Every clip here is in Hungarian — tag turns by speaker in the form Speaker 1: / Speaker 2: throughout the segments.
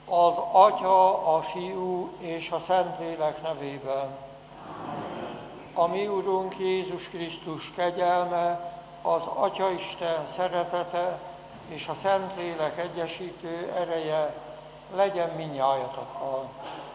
Speaker 1: Az Atya, a Fiú és a Szentlélek nevében. A mi Urunk Jézus Krisztus kegyelme, az Atyaisten szeretete és a Szentlélek egyesítő ereje legyen mindnyájatokkal.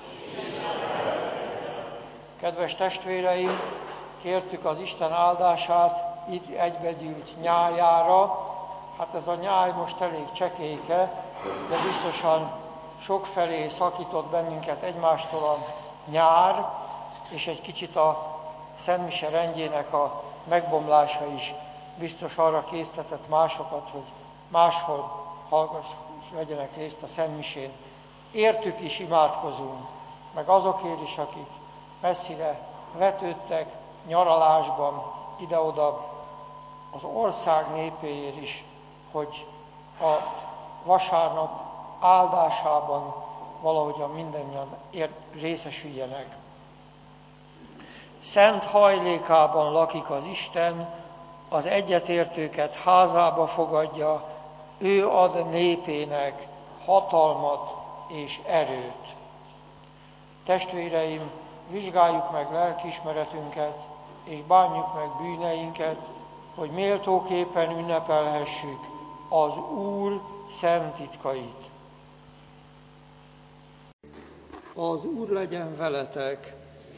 Speaker 1: Kedves testvéreim, kértük az Isten áldását itt egybegyűlt nyájára. Hát ez a nyáj most elég csekélyke, de biztosan sokfelé szakított bennünket egymástól a nyár, és egy kicsit a Szentmise rendjének a megbomlása is biztos arra késztetett másokat, hogy máshol vegyenek részt a Szentmisén. Értük is imádkozunk, meg azokért is, akik messzire vetődtek nyaralásban, ide-oda, az ország népéért is, hogy a vasárnap áldásában valahogyan mindannyian részesüljenek. Szent hajlékában lakik az Isten, az egyetértőket házába fogadja, ő ad népének hatalmat és erőt. Testvéreim, vizsgáljuk meg lelkiismeretünket, és bánjuk meg bűneinket, hogy méltóképpen ünnepelhessük az Úr szent titkait. Az Úr legyen veletek!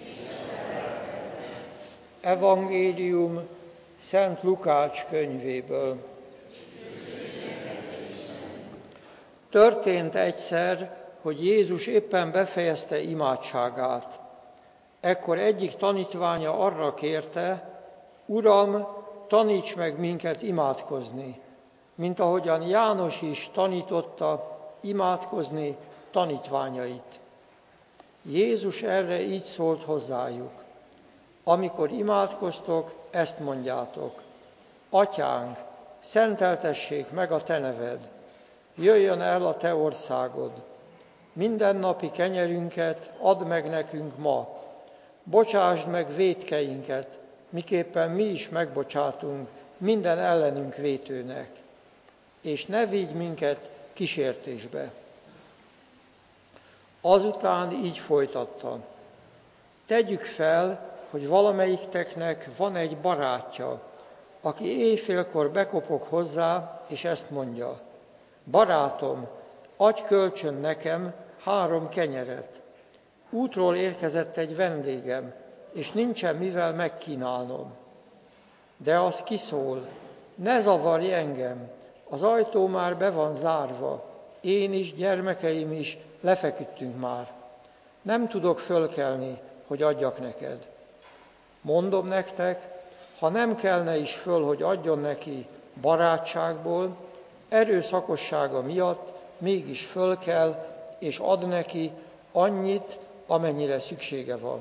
Speaker 1: Evangélium Szent Lukács könyvéből. Történt egyszer, hogy Jézus éppen befejezte imádságát. Ekkor egyik tanítványa arra kérte: Uram, taníts meg minket imádkozni, mint ahogyan János is tanította imádkozni tanítványait. Jézus erre így szólt hozzájuk: Amikor imádkoztok, ezt mondjátok: Atyánk, szenteltessék meg a te neved, jöjjön el a te országod, mindennapi kenyerünket add meg nekünk ma, bocsásd meg vétkeinket, miképpen mi is megbocsátunk minden ellenünk vétőnek, és ne vigy minket kísértésbe. Azután így folytatta: Tegyük fel, hogy valamelyikteknek van egy barátja, aki éjfélkor bekopog hozzá, és ezt mondja: Barátom, adj kölcsön nekem 3 kenyeret. Útról érkezett egy vendégem, és nincsen mivel megkínálnom. De az kiszól: Ne zavarj engem, az ajtó már be van zárva, én is, gyermekeim is lefeküdtünk már. Nem tudok fölkelni, hogy adjak neked. Mondom nektek, ha nem kelne is föl, hogy adjon neki barátságból, erőszakossága miatt mégis fölkel, és ad neki annyit, amennyire szüksége van.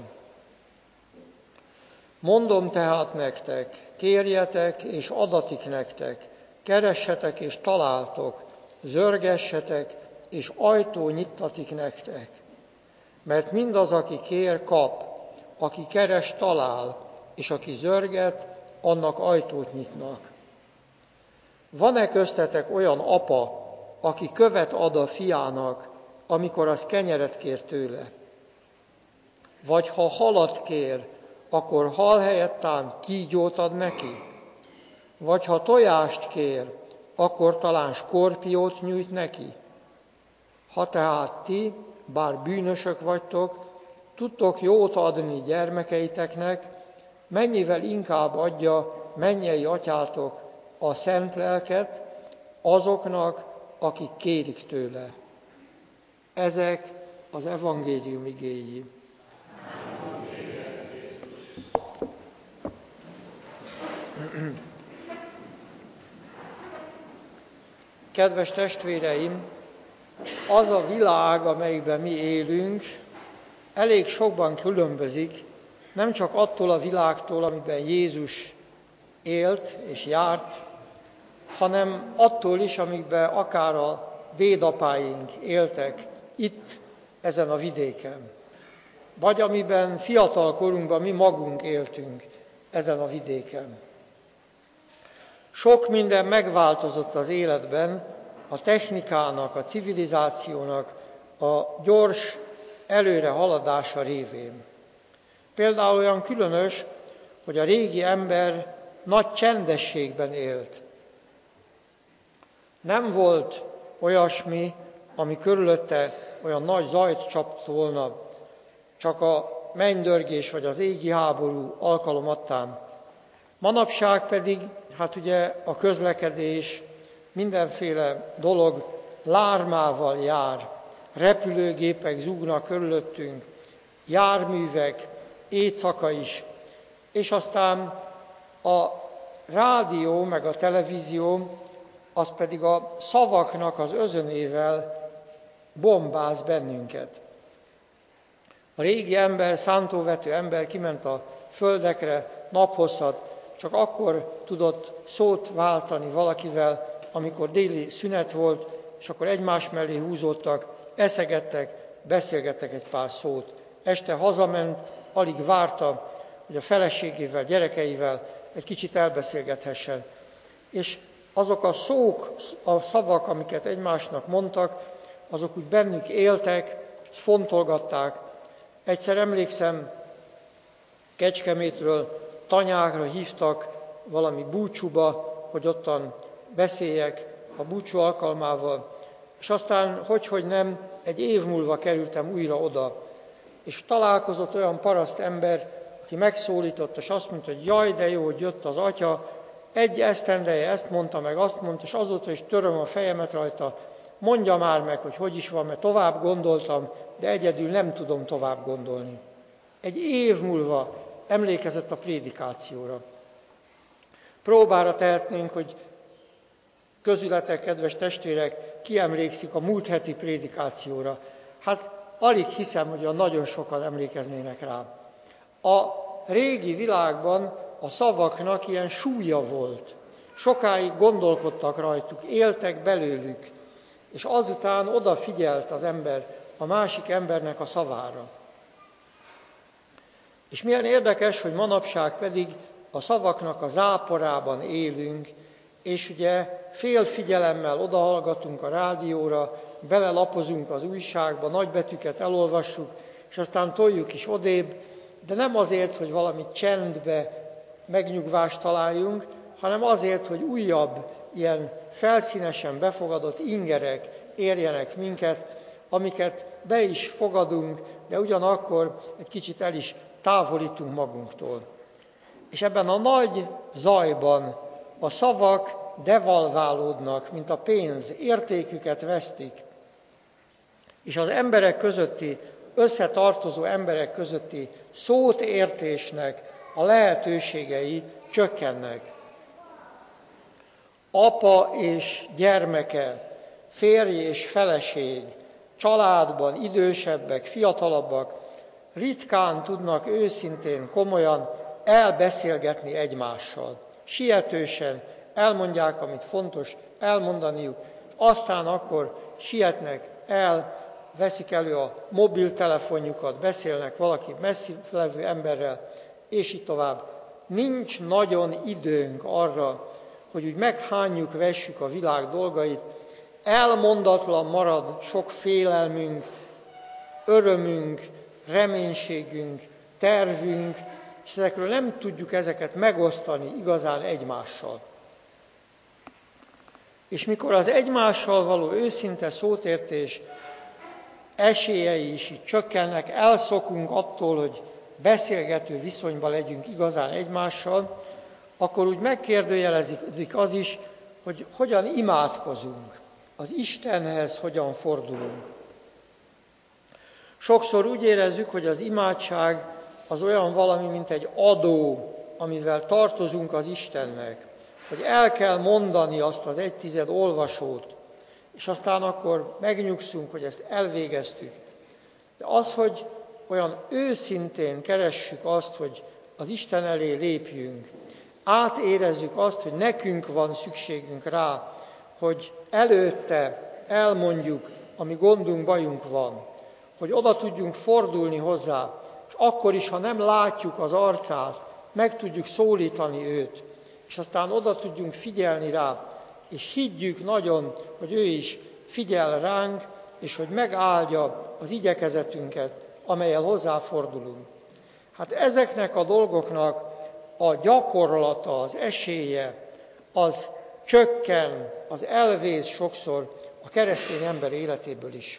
Speaker 1: Mondom tehát nektek, kérjetek, és adatik nektek, keressetek, és találtok, zörgessetek, és ajtó nyittatik nektek. Mert mindaz, aki kér, kap, aki keres, talál, és aki zörget, annak ajtót nyitnak. Van-e köztetek olyan apa, aki követ ad a fiának, amikor az kenyeret kér tőle? Vagy ha halat kér, akkor hal helyettán kígyót ad neki? Vagy ha tojást kér, akkor talán skorpiót nyújt neki? Ha tehát ti, bár bűnösök vagytok, tudtok jót adni gyermekeiteknek, mennyivel inkább adja mennyei atyátok a szent lelket azoknak, akik kérik tőle. Ezek az evangélium igéi. Kedves testvéreim, az a világ, amelyben mi élünk, elég sokban különbözik, nem csak attól a világtól, amiben Jézus élt és járt, hanem attól is, amikben akár a dédapáink éltek itt, ezen a vidéken. Vagy amiben fiatal korunkban mi magunk éltünk ezen a vidéken. Sok minden megváltozott az életben, a technikának, a civilizációnak, a gyors előre haladása révén. Például olyan különös, hogy a régi ember nagy csendességben élt. Nem volt olyasmi, ami körülötte olyan nagy zajt csapott volna, csak a mennydörgés vagy az égi háború alkalomattán. Manapság pedig, hát ugye a közlekedés, mindenféle dolog lármával jár. Repülőgépek zúgnak körülöttünk, járművek, éjszaka is, és aztán a rádió meg a televízió, az pedig a szavaknak az özönével bombáz bennünket. A régi ember, szántóvető ember kiment a földekre naphosszat, csak akkor tudott szót váltani valakivel, amikor déli szünet volt, és akkor egymás mellé húzódtak, eszegettek, beszélgettek egy pár szót. Este hazament, alig várta, hogy a feleségével, gyerekeivel egy kicsit elbeszélgethessen. És azok a szók, a szavak, amiket egymásnak mondtak, azok úgy bennük éltek, fontolgatták. Egyszer emlékszem, Kecskemétről tanyákra hívtak valami búcsúba, hogy ottan beszéljek a búcsú alkalmával, és aztán, hogy nem, egy év múlva kerültem újra oda, és találkozott olyan paraszt ember, aki megszólított, és azt mondta, hogy jaj, de jó, hogy jött az atya, egy esztendeje ezt mondta, meg azt mondta, és azóta is töröm a fejemet rajta, mondja már meg, hogy is van, mert tovább gondoltam, de egyedül nem tudom tovább gondolni. Egy év múlva emlékezett a prédikációra. Próbára tehetnénk, hogy közületek, kedves testvérek, ki emlékszik a múlt heti prédikációra. Hát alig hiszem, hogy olyan nagyon sokan emlékeznének rá. A régi világban a szavaknak ilyen súlya volt. Sokáig gondolkodtak rajtuk, éltek belőlük, és azután odafigyelt az ember a másik embernek a szavára. És milyen érdekes, hogy manapság pedig a szavaknak a záporában élünk, és ugye fél figyelemmel odahallgatunk a rádióra, belelapozunk az újságba, nagybetűket elolvassuk, és aztán toljuk is odébb, de nem azért, hogy valami csendbe megnyugvást találjunk, hanem azért, hogy újabb, ilyen felszínesen befogadott ingerek érjenek minket, amiket be is fogadunk, de ugyanakkor egy kicsit el is távolítunk magunktól. És ebben a nagy zajban a szavak devalválódnak, mint a pénz, értéküket vesztik, és az emberek közötti, összetartozó emberek közötti szótértésnek a lehetőségei csökkennek. Apa és gyermeke, férj és feleség, családban idősebbek, fiatalabbak ritkán tudnak őszintén, komolyan elbeszélgetni egymással. Sietősen elmondják, amit fontos elmondaniuk, aztán akkor sietnek el, veszik elő a mobiltelefonjukat, beszélnek valaki messzire levő emberrel, és így tovább. Nincs nagyon időnk arra, hogy úgy meghányjuk, vessük a világ dolgait, elmondatlan marad sok félelmünk, örömünk, reménységünk, tervünk, és ezekről nem tudjuk ezeket megosztani igazán egymással. És mikor az egymással való őszinte szótértés esélyei is így csökkennek, elszokunk attól, hogy beszélgető viszonyban legyünk igazán egymással, akkor úgy megkérdőjelezik az is, hogy hogyan imádkozunk, az Istenhez hogyan fordulunk. Sokszor úgy érezzük, hogy az imádság az olyan valami, mint egy adó, amivel tartozunk az Istennek, hogy el kell mondani azt az 1/10 olvasót, és aztán akkor megnyugszunk, hogy ezt elvégeztük. De az, hogy olyan őszintén keressük azt, hogy az Isten elé lépjünk, átérezzük azt, hogy nekünk van szükségünk rá, hogy előtte elmondjuk, ami gondunk, bajunk van, hogy oda tudjunk fordulni hozzá, és akkor is, ha nem látjuk az arcát, meg tudjuk szólítani őt, és aztán oda tudjunk figyelni rá, és higgyük nagyon, hogy ő is figyel ránk, és hogy megáldja az igyekezetünket, amellyel hozzáfordulunk. Hát ezeknek a dolgoknak a gyakorlata, az esélye, az csökken, az elvész sokszor a keresztény ember életéből is.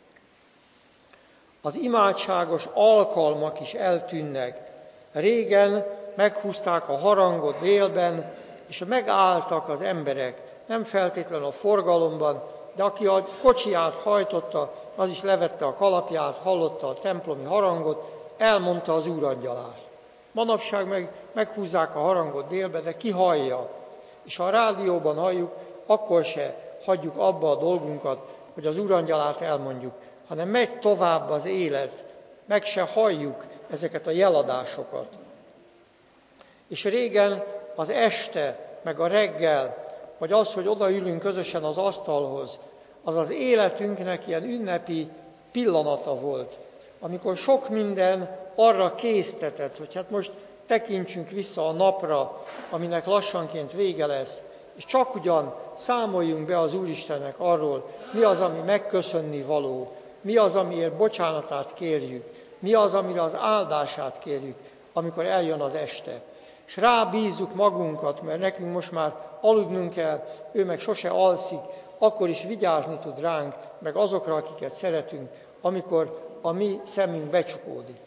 Speaker 1: Az imádságos alkalmak is eltűnnek. Régen meghúzták a harangot délben, és megálltak az emberek, nem feltétlenül a forgalomban, de aki a kocsiját hajtotta, az is levette a kalapját, hallotta a templomi harangot, elmondta az úrangyalát. Manapság meghúzzák a harangot délbe, de ki hallja? És ha a rádióban halljuk, akkor se hagyjuk abba a dolgunkat, hogy az úrangyalát elmondjuk, hanem megy tovább az élet, meg se halljuk ezeket a jeladásokat. És régen az este, meg a reggel, vagy az, hogy odaülünk közösen az asztalhoz, az az életünknek ilyen ünnepi pillanata volt, amikor sok minden arra késztetett, hogy hát most tekintsünk vissza a napra, aminek lassanként vége lesz, és csak ugyan számoljunk be az Úristennek arról, mi az, ami megköszönni való, mi az, amiért bocsánatát kérjük, mi az, amire az áldását kérjük, amikor eljön az este. És rábízzuk magunkat, mert nekünk most már aludnunk kell, ő meg sose alszik, akkor is vigyázni tud ránk, meg azokra, akiket szeretünk, amikor a mi szemünk becsukódik.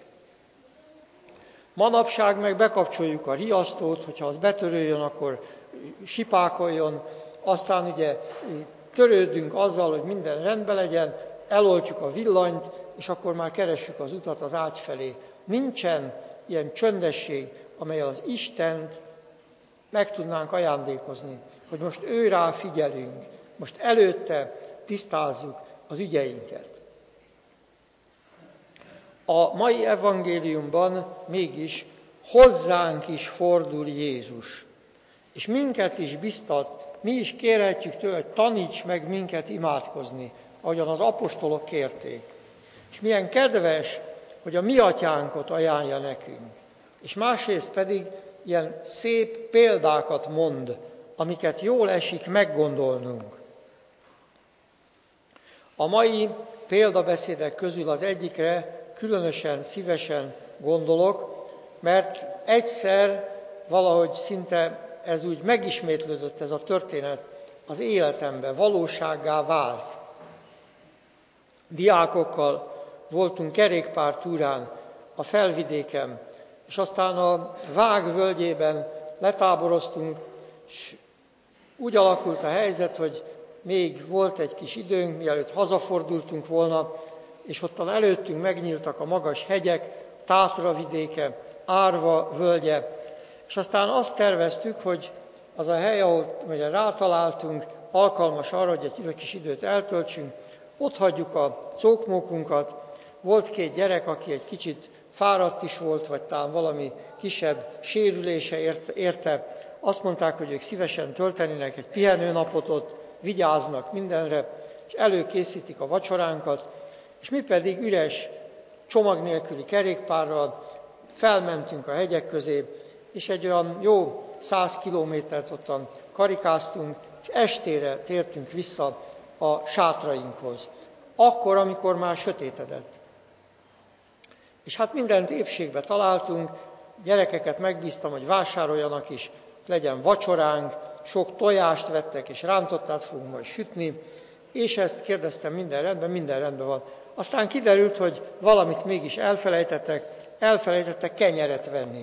Speaker 1: Manapság meg bekapcsoljuk a riasztót, hogyha az betöröljön, akkor sipákoljon, aztán ugye törődünk azzal, hogy minden rendben legyen, eloltjuk a villanyt, és akkor már keressük az utat az ágy felé. Nincsen ilyen csöndesség, amellyel az Istent meg tudnánk ajándékozni, hogy most ő rá figyelünk, most előtte tisztázzuk az ügyeinket. A mai evangéliumban mégis hozzánk is fordul Jézus, és minket is biztat, mi is kérhetjük tőle, hogy taníts meg minket imádkozni, ahogyan az apostolok kérték. És milyen kedves, hogy a mi atyánkot ajánlja nekünk. És másrészt pedig ilyen szép példákat mond, amiket jól esik meggondolnunk. A mai példabeszédek közül az egyikre különösen szívesen gondolok, mert egyszer valahogy szinte ez úgy megismétlődött ez a történet az életemben, valósággá vált. Diákokkal voltunk kerékpártúrán a Felvidéken, és aztán a Vág völgyében letáboroztunk, és úgy alakult a helyzet, hogy még volt egy kis időnk, mielőtt hazafordultunk volna, és ottan előttünk megnyíltak a magas hegyek, Tátra vidéke, Árva völgye, és aztán azt terveztük, hogy az a hely, ahol ugye rátaláltunk, alkalmas arra, hogy egy kis időt eltöltsünk, ott hagyjuk a cókmókunkat. Volt 2 gyerek, aki egy kicsit fáradt is volt, vagy talán valami kisebb sérülése érte. Azt mondták, hogy ők szívesen töltenének egy pihenőnapot ott, vigyáznak mindenre, és előkészítik a vacsoránkat, és mi pedig üres, csomag nélküli kerékpárral felmentünk a hegyek közé, és egy olyan jó 100 kilométert ottan karikáztunk, és estére tértünk vissza a sátrainkhoz. Akkor, amikor már sötétedett. És hát mindent épségbe találtunk, gyerekeket megbíztam, hogy vásároljanak is, legyen vacsoránk, sok tojást vettek, és rántottát fogunk majd sütni, és ezt kérdeztem, minden rendben van. Aztán kiderült, hogy valamit mégis elfelejtettek kenyeret venni.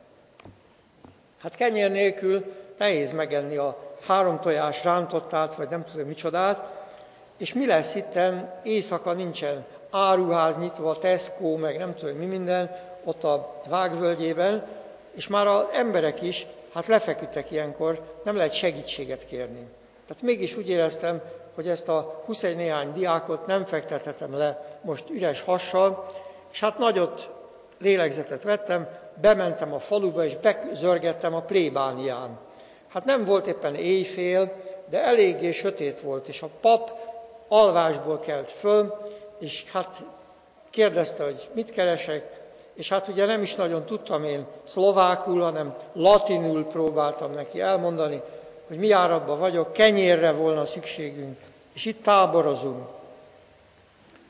Speaker 1: Hát kenyér nélkül nehéz megenni a 3 tojás rántottát, vagy nem tudom micsodát, és mi lesz itten, éjszaka nincsen áruház nyitva, Tesco, meg nem tudom mi minden, ott a Vág völgyében, és már az emberek is, hát lefeküdtek ilyenkor, nem lehet segítséget kérni. Tehát mégis úgy éreztem, hogy ezt a 21 néhány diákot nem fektethetem le most üres hassal, és hát nagyot lélegzetet vettem, bementem a faluba, és bezörgettem a plébánián. Hát nem volt éppen éjfél, de eléggé sötét volt, és a pap alvásból kelt föl, és hát kérdezte, hogy mit keresek, és hát ugye nem is nagyon tudtam én szlovákul, hanem latinul próbáltam neki elmondani, hogy mi járatban vagyok, kenyérre volna szükségünk, és itt táborozunk.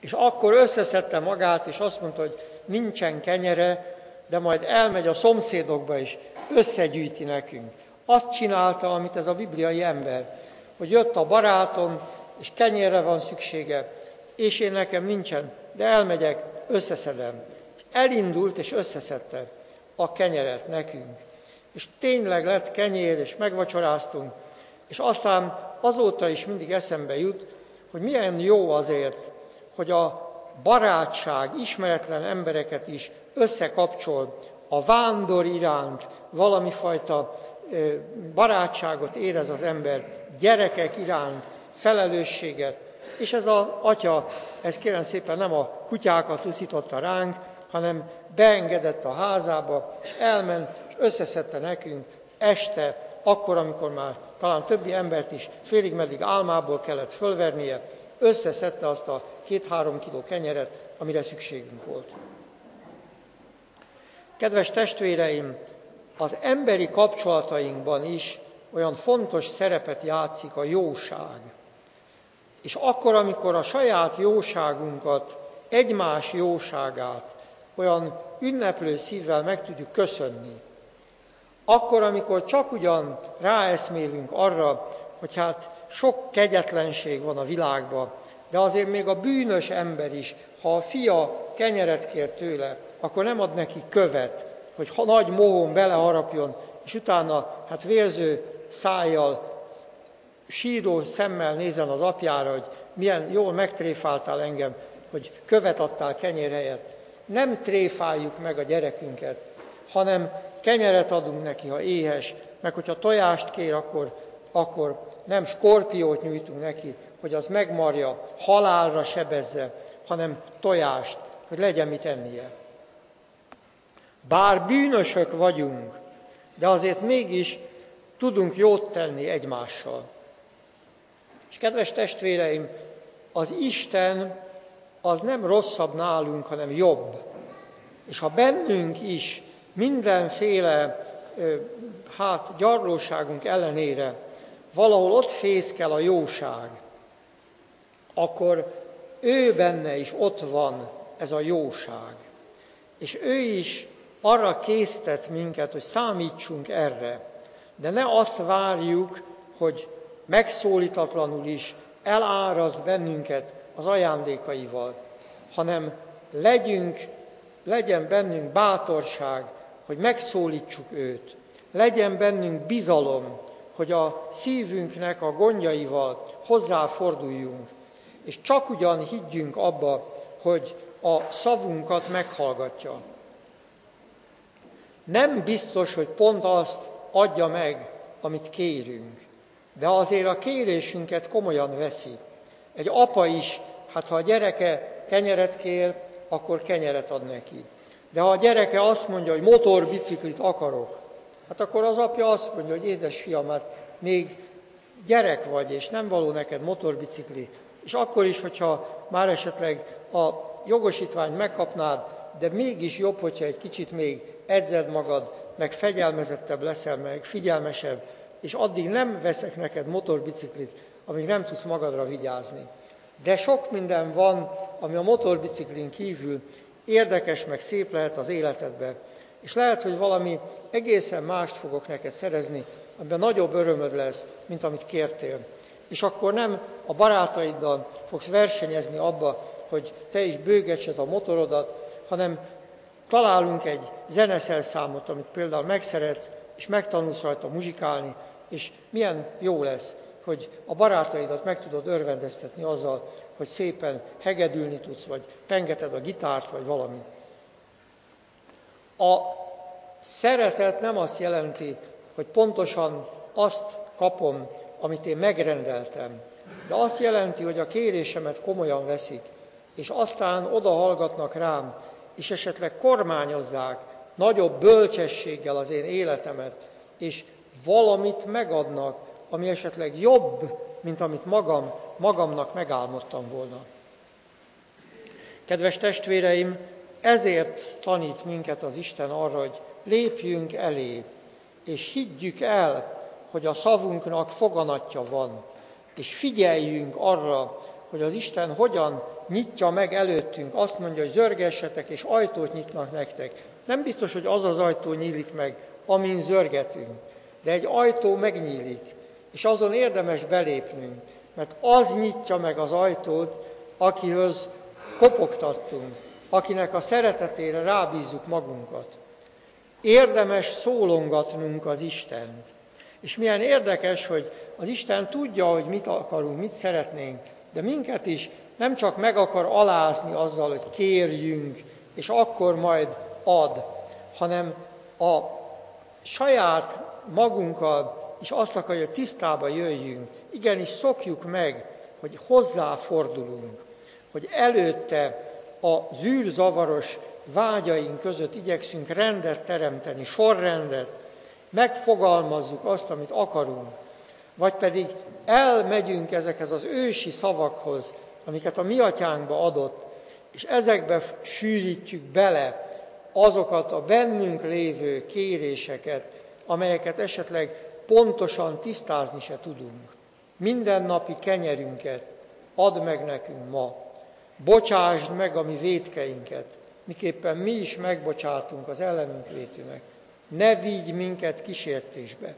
Speaker 1: És akkor összeszedte magát, és azt mondta, hogy nincsen kenyere, de majd elmegy a szomszédokba is, összegyűjti nekünk. Azt csinálta, amit ez a bibliai ember, hogy jött a barátom, és kenyérre van szüksége, és én nekem nincsen, de elmegyek, összeszedem. Elindult, és összeszedte a kenyeret nekünk. És tényleg lett kenyér, és megvacsoráztunk, és aztán azóta is mindig eszembe jut, hogy milyen jó azért, hogy a barátság ismeretlen embereket is összekapcsol, a vándor iránt valamifajta barátságot érez az ember, gyerekek iránt felelősséget, és ez az atya, ez kérem szépen nem a kutyákat uszította ránk, hanem beengedett a házába, és elment, és összeszedte nekünk este, akkor, amikor már talán többi embert is félig meddig álmából kellett fölvernie, összeszedte azt a 2-3 kiló kenyeret, amire szükségünk volt. Kedves testvéreim, az emberi kapcsolatainkban is olyan fontos szerepet játszik a jóság. És akkor, amikor a saját jóságunkat, egymás jóságát olyan ünneplő szívvel meg tudjuk köszönni, akkor, amikor csak ugyan ráeszmélünk arra, hogy hát sok kegyetlenség van a világban, de azért még a bűnös ember is, ha a fia kenyeret kér tőle, akkor nem ad neki követ, hogy nagy mohón beleharapjon, és utána hát vérző szájjal, síró szemmel nézen az apjára, hogy milyen jól megtréfáltál engem, hogy követ adtál kenyér helyett. Nem tréfáljuk meg a gyerekünket, hanem kenyeret adunk neki, ha éhes, meg hogyha tojást kér, akkor nem skorpiót nyújtunk neki, hogy az megmarja, halálra sebezze, hanem tojást, hogy legyen mit ennie. Bár bűnösök vagyunk, de azért mégis tudunk jót tenni egymással. És kedves testvéreim, az Isten az nem rosszabb nálunk, hanem jobb. És ha bennünk is mindenféle gyarlóságunk ellenére valahol ott fészkel a jóság, akkor ő benne is ott van ez a jóság. És ő is arra késztet minket, hogy számítsunk erre. De ne azt várjuk, hogy megszólítatlanul is eláraszt bennünket az ajándékaival, hanem legyen bennünk bátorság, hogy megszólítsuk őt. Legyen bennünk bizalom, hogy a szívünknek a gondjaival hozzáforduljunk, és csak ugyan higgyünk abba, hogy a szavunkat meghallgatja. Nem biztos, hogy pont azt adja meg, amit kérünk, de azért a kérésünket komolyan veszi. Egy apa is, ha a gyereke kenyeret kér, akkor kenyeret ad neki. De ha a gyereke azt mondja, hogy motorbiciklit akarok, akkor az apja azt mondja, hogy édes fiam, még gyerek vagy, és nem való neked motorbicikli. És akkor is, hogyha már esetleg a jogosítványt megkapnád, de mégis jobb, hogyha egy kicsit még edzed magad, meg fegyelmezettebb leszel, meg figyelmesebb, és addig nem veszek neked motorbiciklit, amíg nem tudsz magadra vigyázni. De sok minden van, ami a motorbiciklin kívül érdekes, meg szép lehet az életedben. És lehet, hogy valami egészen mást fogok neked szerezni, amiben nagyobb örömöd lesz, mint amit kértél. És akkor nem a barátaiddal fogsz versenyezni abba, hogy te is bőgetsed a motorodat, hanem találunk egy zeneszerszámot, amit például megszeretsz, és megtanulsz rajta muzsikálni, és milyen jó lesz, hogy a barátaidat meg tudod örvendeztetni azzal, hogy szépen hegedülni tudsz, vagy pengeted a gitárt, vagy valami. A szeretet nem azt jelenti, hogy pontosan azt kapom, amit én megrendeltem, de azt jelenti, hogy a kérésemet komolyan veszik, és aztán oda hallgatnak rám, és esetleg kormányozzák nagyobb bölcsességgel az én életemet, és valamit megadnak, ami esetleg jobb, mint amit magamnak megálmodtam volna. Kedves testvéreim, ezért tanít minket az Isten arra, hogy lépjünk elé, és higgyük el, hogy a szavunknak foganatja van, és figyeljünk arra, hogy az Isten hogyan nyitja meg előttünk. Azt mondja, hogy zörgessetek, és ajtót nyitnak nektek. Nem biztos, hogy az az ajtó nyílik meg, amin zörgetünk, de egy ajtó megnyílik, és azon érdemes belépnünk, mert az nyitja meg az ajtót, akihöz kopogtattunk, akinek a szeretetére rábízzuk magunkat. Érdemes szólongatnunk az Istent. És milyen érdekes, hogy az Isten tudja, hogy mit akarunk, mit szeretnénk, de minket is nem csak meg akar alázni azzal, hogy kérjünk, és akkor majd ad, hanem a saját magunkkal is azt akarja, hogy tisztába jöjjünk. Igenis szokjuk meg, hogy hozzáfordulunk, hogy előtte a zűrzavaros vágyaink között igyekszünk rendet teremteni, sorrendet, megfogalmazzuk azt, amit akarunk, vagy pedig elmegyünk ezekhez az ősi szavakhoz, amiket a mi atyánkba adott, és ezekbe sűrítjük bele azokat a bennünk lévő kéréseket, amelyeket esetleg pontosan tisztázni se tudunk. Mindennapi kenyerünket add meg nekünk ma, bocsásd meg a mi vétkeinket, miképpen mi is megbocsátunk az ellenünk vétőnek. Ne vigy minket kísértésbe.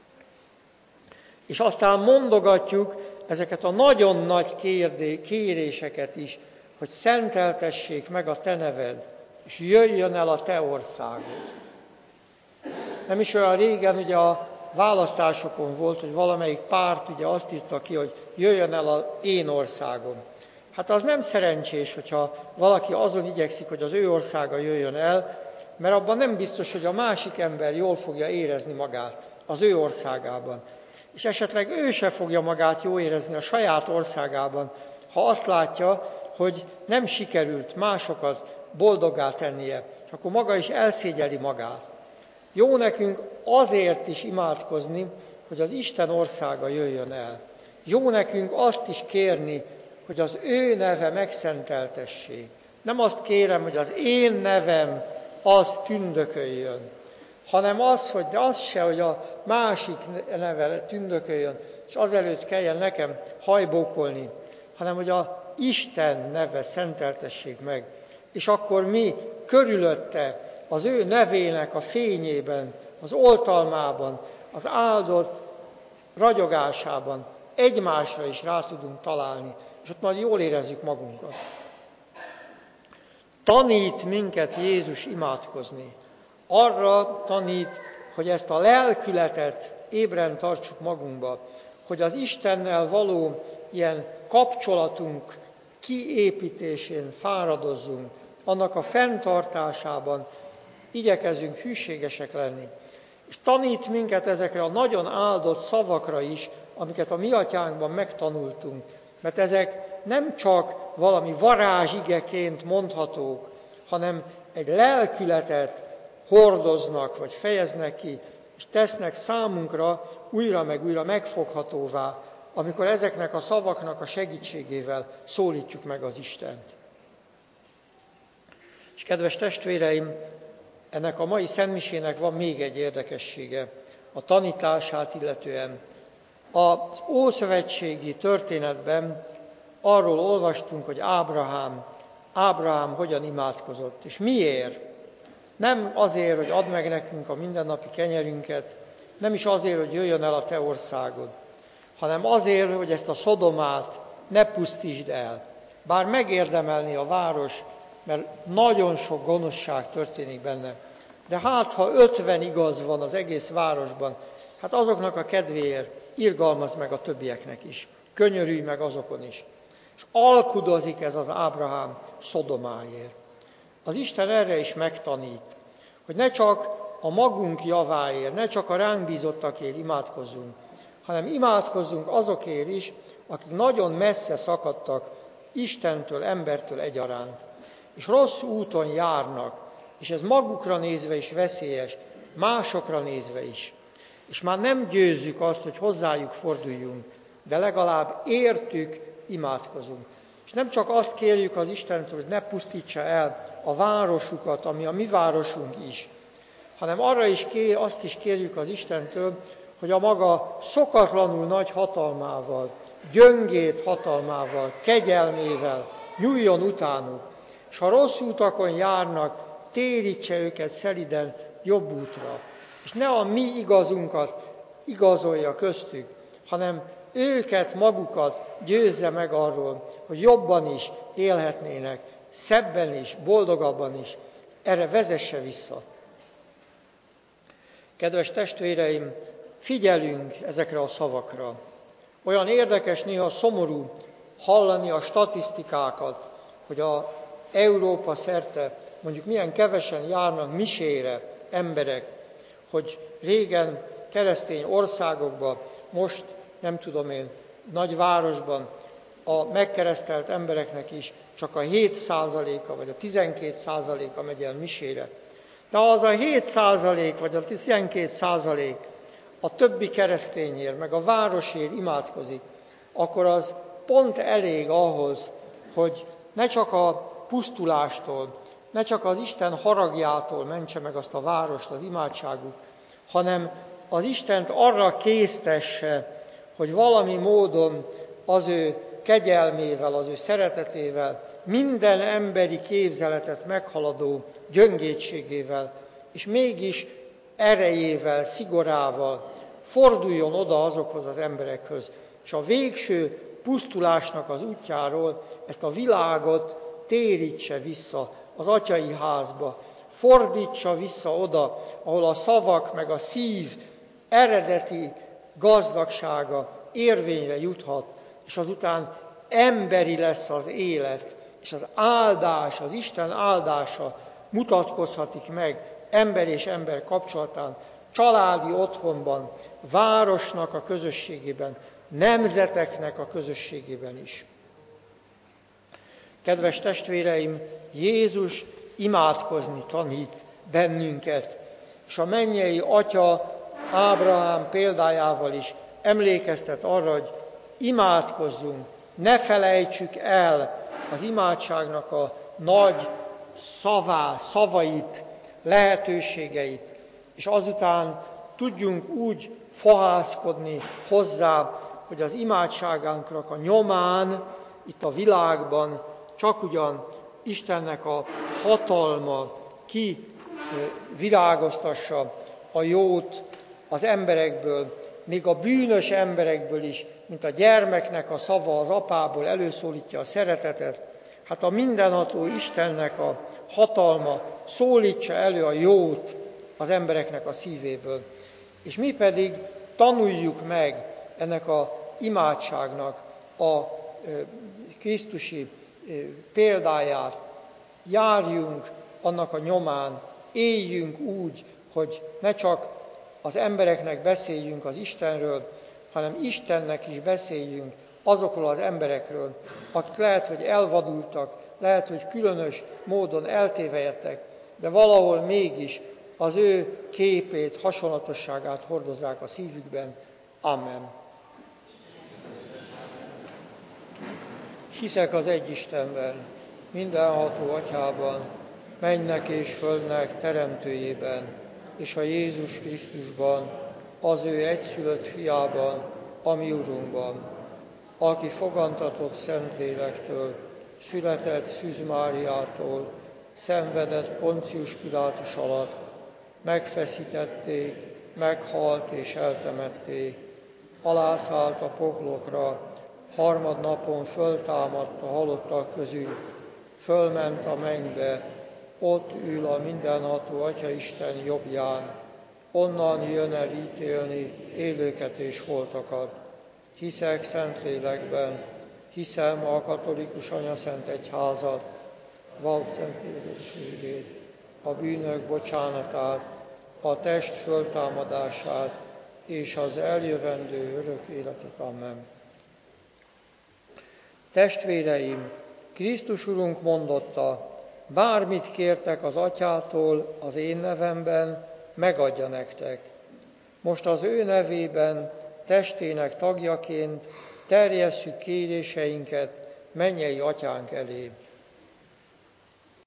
Speaker 1: És aztán mondogatjuk ezeket a nagyon nagy kéréseket is, hogy szenteltessék meg a te neved, és jöjjön el a te országod. Nem is olyan régen ugye a választásokon volt, hogy valamelyik párt ugye azt írta ki, hogy jöjjön el az én országom. Hát az nem szerencsés, hogyha valaki azon igyekszik, hogy az ő országa jöjjön el, mert abban nem biztos, hogy a másik ember jól fogja érezni magát az ő országában. És esetleg ő se fogja magát jól érezni a saját országában, ha azt látja, hogy nem sikerült másokat boldoggá tennie, és akkor maga is elszégyeli magát. Jó nekünk azért is imádkozni, hogy az Isten országa jöjjön el. Jó nekünk azt is kérni, hogy az ő neve megszenteltessék. Nem azt kérem, hogy az én nevem az tündököljön, hanem az, hogy de az se, hogy a másik neve tündököljön, és azelőtt kelljen nekem hajbókolni, hanem hogy az Isten neve szenteltessék meg. És akkor mi körülötte az ő nevének a fényében, az oltalmában, az áldott ragyogásában egymásra is rá tudunk találni, és ott majd jól érezzük magunkat. Tanít minket Jézus imádkozni. Arra tanít, hogy ezt a lelkületet ébren tartsuk magunkba, hogy az Istennel való ilyen kapcsolatunk kiépítésén fáradozzunk, annak a fenntartásában igyekezzünk hűségesek lenni. És tanít minket ezekre a nagyon áldott szavakra is, amiket a mi atyánkban megtanultunk, mert ezek nem csak valami varázsigeként mondhatók, hanem egy lelkületet hordoznak, vagy fejeznek ki, és tesznek számunkra újra meg újra megfoghatóvá, amikor ezeknek a szavaknak a segítségével szólítjuk meg az Istent. És kedves testvéreim, ennek a mai szentmisének van még egy érdekessége, a tanítását illetően. Az ószövetségi történetben arról olvastunk, hogy Ábrahám hogyan imádkozott. És miért? Nem azért, hogy add meg nekünk a mindennapi kenyerünket, nem is azért, hogy jöjjön el a te országod, hanem azért, hogy ezt a Szodomát ne pusztítsd el. Bár megérdemelni a város, mert nagyon sok gonoszság történik benne. De hát, ha 50 igaz van az egész városban, hát azoknak a kedvéért irgalmazd meg a többieknek is. Könyörülj meg azokon is. És alkudozik ez az Ábrahám Szodomáért. Az Isten erre is megtanít, hogy ne csak a magunk javáért, ne csak a ránk bízottakért imádkozzunk, hanem imádkozzunk azokért is, akik nagyon messze szakadtak Istentől, embertől egyaránt, és rossz úton járnak, és ez magukra nézve is veszélyes, másokra nézve is. És már nem győzzük azt, hogy hozzájuk forduljunk, de legalább értük imádkozunk. És nem csak azt kérjük az Istentől, hogy ne pusztítsa el a városukat, ami a mi városunk is, hanem arra is azt is kérjük az Istentől, hogy a maga szokatlanul nagy hatalmával gyöngét hatalmával, kegyelmével nyúljon utánuk, és ha rossz utakon járnak, térítse őket szeliden jobb útra. És ne a mi igazunkat igazolja köztük, hanem őket, magukat győzze meg arról, hogy jobban is élhetnének, szebben is, boldogabban is. Erre vezesse vissza. Kedves testvéreim, figyelünk ezekre a szavakra. Olyan érdekes, néha szomorú hallani a statisztikákat, hogy a Európa szerte mondjuk milyen kevesen járnak misére emberek, hogy régen keresztény országokban, most nem tudom én, nagyvárosban a megkeresztelt embereknek is csak a 7%-a vagy a 12%-a megy el misére. De ha az a 7% vagy a 12% a többi keresztényért, meg a városért imádkozik, akkor az pont elég ahhoz, hogy ne csak a pusztulástól, ne csak az Isten haragjától mentse meg azt a várost az imádságuk, hanem az Istent arra késztesse, hogy valami módon az ő kegyelmével, az ő szeretetével, minden emberi képzeletet meghaladó gyöngétségével, és mégis erejével, szigorával forduljon oda azokhoz az emberekhez, és a végső pusztulásnak az útjáról ezt a világot térítse vissza az atyai házba, fordítsa vissza oda, ahol a szavak meg a szív eredeti gazdagsága érvényre juthat, és azután emberi lesz az élet, és az áldás, az Isten áldása mutatkozhatik meg ember és ember kapcsolatán, családi otthonban, városnak a közösségében, nemzeteknek a közösségében is. Kedves testvéreim, Jézus imádkozni tanít bennünket, és a mennyei Atya Ábrahám példájával is emlékeztet arra, hogy imádkozzunk, ne felejtsük el az imádságnak a nagy szavait, lehetőségeit, és azután tudjunk úgy fohászkodni hozzá, hogy az imádságunknak a nyomán itt a világban csak ugyan Istennek a hatalma kivirágoztassa a jót az emberekből, még a bűnös emberekből is, mint a gyermeknek a szava az apából előszólítja a szeretetet, hát a mindenható Istennek a hatalma szólítsa elő a jót az embereknek a szívéből. És mi pedig tanuljuk meg ennek a imádságnak a krisztusi példáját, járjunk annak a nyomán, éljünk úgy, hogy ne csak az embereknek beszéljünk az Istenről, hanem Istennek is beszéljünk azokról az emberekről, akik lehet, hogy elvadultak, lehet, hogy különös módon eltévejettek, de valahol mégis az ő képét, hasonlatosságát hordozzák a szívükben. Amen. Hiszek az egy Istenben, mindenható Atyában, mennynek és földnek teremtőjében, és a Jézus Krisztusban, az ő egyszülött fiában, a mi Urunkban, aki fogantatott Szentlélektől, született Szűz Máriától, szenvedett Poncius Pilátus alatt, megfeszítették, meghalt és eltemették, alászállt a poklokra, harmadnapon föltámadt a halottak közül, fölment a mennybe, ott ül a mindenható Atyaisten jobbján, onnan jön el ítélni élőket és holtakat. Hiszek Szentlélekben, hiszem a katolikus anyaszent egyházat, valszentlélekségét, a bűnök bocsánatát, a test föltámadását és az eljövendő örök életet. Amen. Testvéreim, Krisztus Urunk mondotta, bármit kértek az Atyától az én nevemben, megadja nektek. Most az ő nevében, testének tagjaként terjesszük kéréseinket mennyei Atyánk elé.